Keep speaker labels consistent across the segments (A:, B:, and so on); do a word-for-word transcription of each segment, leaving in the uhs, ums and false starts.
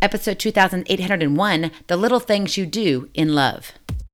A: episode two thousand eight hundred one, The Little Things You Do in Love.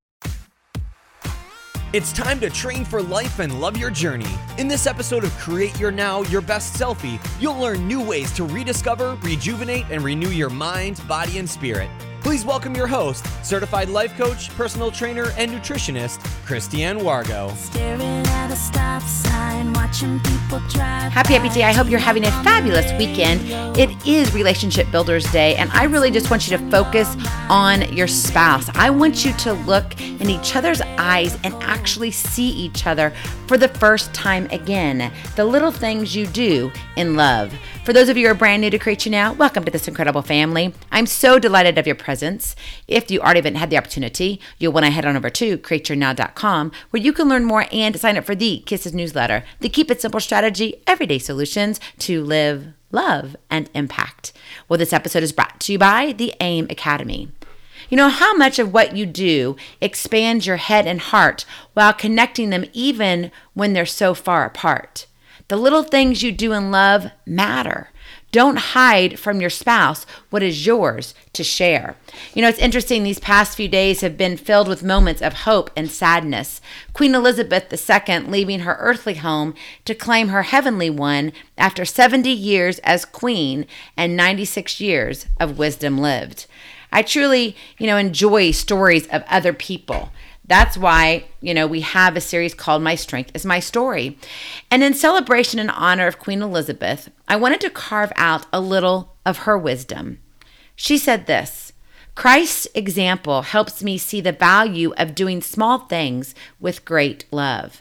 B: It's time to train for life and love your journey. In this episode of Create Your Now, Your Best Selfie, you'll learn new ways to rediscover, rejuvenate, and renew your mind, body, and spirit. Please welcome your host, certified life coach, personal trainer, and nutritionist, Christiane Wargo.
C: Staring at a stop sign, watching people drive.
A: Happy, happy day. I hope you're having a fabulous weekend. It is Relationship Builders Day, and I really just want you to focus on your spouse. I want you to look in each other's eyes and actually see each other for the first time again. The little things you do in love. For those of you who are brand new to Create Your Now, welcome to this incredible family. I'm so delighted of your presence. If you already haven't had the opportunity, you'll want to head on over to create your now dot com, where you can learn more and sign up for the Kisses newsletter, the Keep It Simple strategy, everyday solutions to live, love, and impact. Well, this episode is brought to you by the AIM Academy. You know how much of what you do expands your head and heart while connecting them even when they're so far apart. The little things you do in love matter. Don't hide from your spouse what is yours to share. You know, it's interesting, these past few days have been filled with moments of hope and sadness. Queen Elizabeth the Second leaving her earthly home to claim her heavenly one after seventy years as queen and ninety-six years of wisdom lived. I truly, you know, enjoy stories of other people. That's why, you know, we have a series called My Strength is My Story. And in celebration and honor of Queen Elizabeth, I wanted to carve out a little of her wisdom. She said this: Christ's example helps me see the value of doing small things with great love.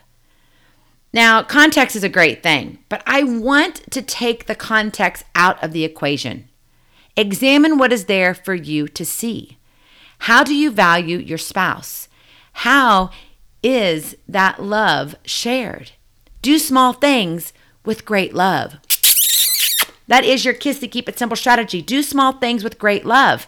A: Now, context is a great thing, but I want to take the context out of the equation. Examine what is there for you to see. How do you value your spouse? How is that love shared? Do small things with great love. That is your Kiss to Keep It Simple strategy. Do small things with great love.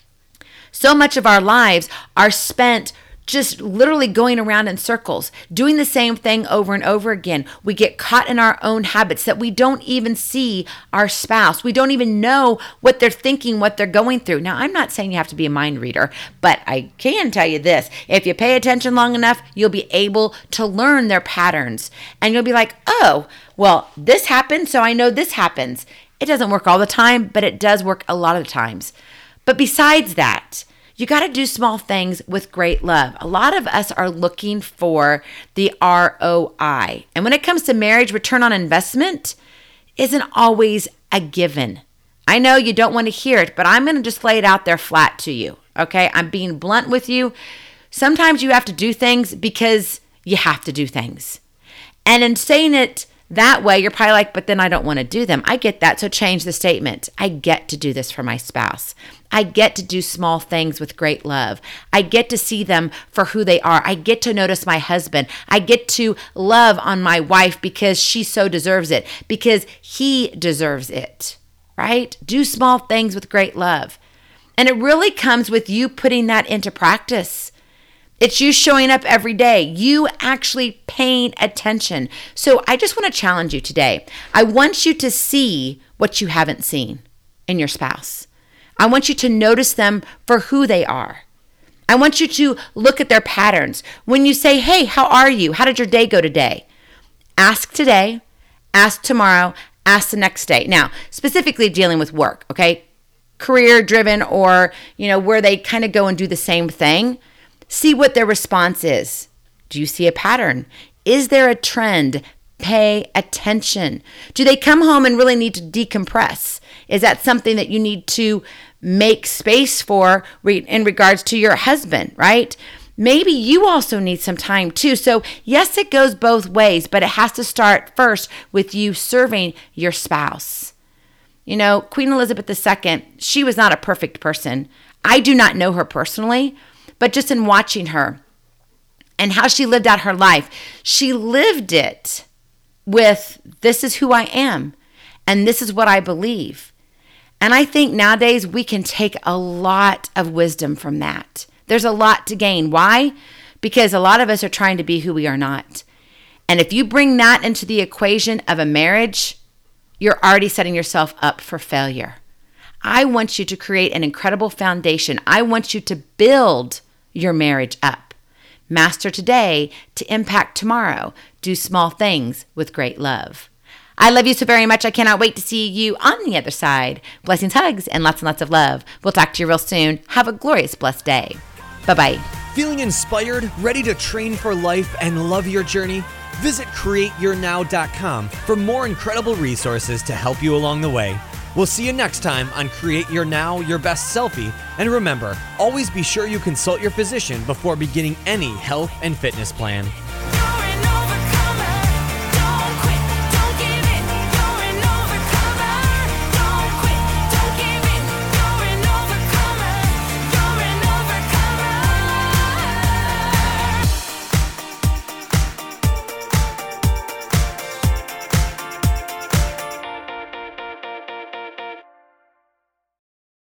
A: So much of our lives are spent just literally going around in circles, doing the same thing over and over again. We get caught in our own habits that we don't even see our spouse. We don't even know what they're thinking, what they're going through. Now, I'm not saying you have to be a mind reader, but I can tell you this. If you pay attention long enough, you'll be able to learn their patterns. And you'll be like, oh, well, this happened, so I know this happens. It doesn't work all the time, but it does work a lot of the times. But besides that, you got to do small things with great love. A lot of us are looking for the R O I. And when it comes to marriage, return on investment isn't always a given. I know you don't want to hear it, but I'm going to just lay it out there flat to you. Okay? I'm being blunt with you. Sometimes you have to do things because you have to do things. And in saying it that way, you're probably like, but then I don't want to do them. I get that. So change the statement. I get to do this for my spouse. I get to do small things with great love. I get to see them for who they are. I get to notice my husband. I get to love on my wife because she so deserves it, because he deserves it, right? Do small things with great love. And it really comes with you putting that into practice. It's you showing up every day, you actually paying attention. So I just want to challenge you today. I want you to see what you haven't seen in your spouse. I want you to notice them for who they are. I want you to look at their patterns. When you say, hey, how are you? How did your day go today? Ask today, ask tomorrow, ask the next day. Now, specifically dealing with work, okay? Career driven, or, you know, where they kind of go and do the same thing. See what their response is. Do you see a pattern? Is there a trend? Pay attention. Do they come home and really need to decompress? Is that something that you need to make space for in regards to your husband, right? Maybe you also need some time too. So yes, it goes both ways, but it has to start first with you serving your spouse. You know, Queen Elizabeth the Second, she was not a perfect person. I do not know her personally, but just in watching her and how she lived out her life, she lived it with, this is who I am, and this is what I believe. And I think nowadays we can take a lot of wisdom from that. There's a lot to gain. Why? Because a lot of us are trying to be who we are not. And if you bring that into the equation of a marriage, you're already setting yourself up for failure. I want you to create an incredible foundation. I want you to build your marriage up. Master today to impact tomorrow. Do small things with great love. I love you so very much. I cannot wait to see you on the other side. Blessings, hugs, and lots and lots of love. We'll talk to you real soon. Have a glorious, blessed day. Bye-bye.
B: Feeling inspired, ready to train for life and love your journey? Visit create your now dot com for more incredible resources to help you along the way. We'll see you next time on Create Your Now, Your Best Selfie. And remember, always be sure you consult your physician before beginning any health and fitness plan.